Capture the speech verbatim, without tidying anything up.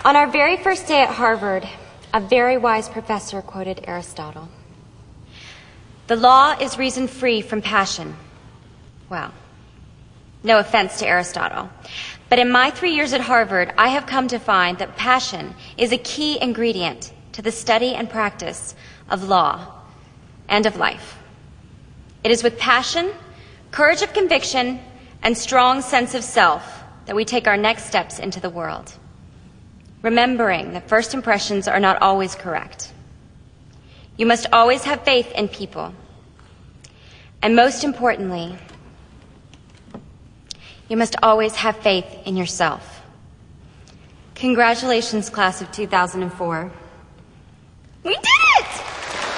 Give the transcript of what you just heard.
On our very first day at Harvard, a very wise professor quoted Aristotle. The law is reason free from passion. Well, no offense to Aristotle, but in my three years at Harvard, I have come to find that passion is a key ingredient to the study and practice of law and of life. It is with passion, courage of conviction, and strong sense of self that we take our next steps into the world, remembering that first impressions are not always correct. You must always have faith in people. And most importantly, you must always have faith in yourself. Congratulations, class of two thousand four.